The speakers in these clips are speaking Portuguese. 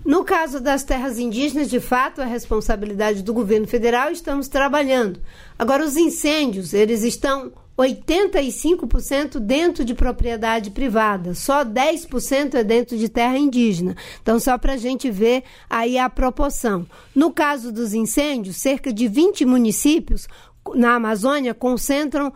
No caso das terras indígenas, de fato, é responsabilidade do governo federal e estamos trabalhando. Agora, os incêndios, eles estão 85% dentro de propriedade privada, só 10% é dentro de terra indígena. Então, só para a gente ver aí a proporção. No caso dos incêndios, cerca de 20 municípios na Amazônia concentram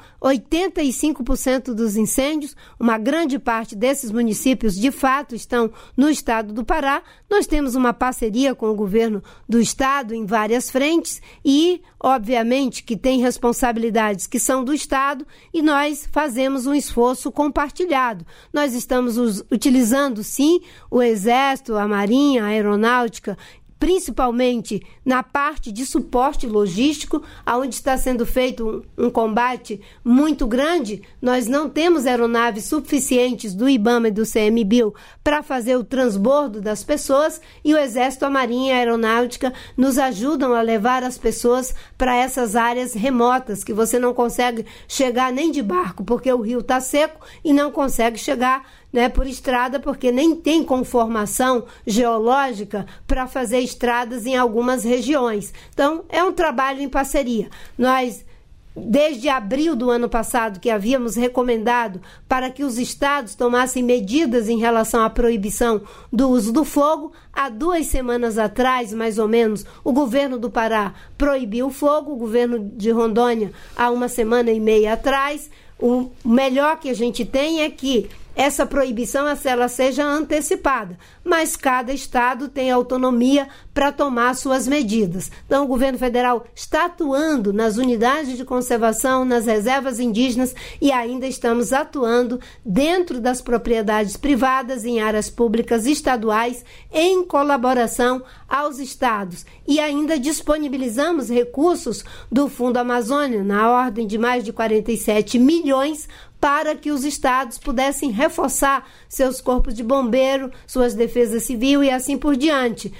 85% dos incêndios. Uma grande parte desses municípios, de fato, estão no estado do Pará. Nós temos uma parceria com o governo do estado em várias frentes e, obviamente, que tem responsabilidades que são do estado e nós fazemos um esforço compartilhado. Nós estamos utilizando, sim, o Exército, a Marinha, a Aeronáutica, principalmente na parte de suporte logístico, onde está sendo feito um combate muito grande. Nós não temos aeronaves suficientes do IBAMA e do CMBio para fazer o transbordo das pessoas e o Exército, a Marinha e a Aeronáutica nos ajudam a levar as pessoas para essas áreas remotas que você não consegue chegar nem de barco porque o rio está seco e não consegue chegar por estrada, porque nem tem conformação geológica para fazer estradas em algumas regiões. Então, é um trabalho em parceria. Nós, desde abril do ano passado, que havíamos recomendado para que os estados tomassem medidas em relação à proibição do uso do fogo, há 2 semanas atrás, mais ou menos, o governo do Pará proibiu o fogo, o governo de Rondônia, há 1 semana e meia atrás. O melhor que a gente tem é que essa proibição ela seja antecipada, mas cada estado tem autonomia para tomar suas medidas. Então, o governo federal está atuando nas unidades de conservação, nas reservas indígenas e ainda estamos atuando dentro das propriedades privadas, em áreas públicas estaduais, em colaboração aos estados. E ainda disponibilizamos recursos do Fundo Amazônia, na ordem de mais de 47 milhões, para que os estados pudessem reforçar seus corpos de bombeiro, suas defesas civil e assim por diante.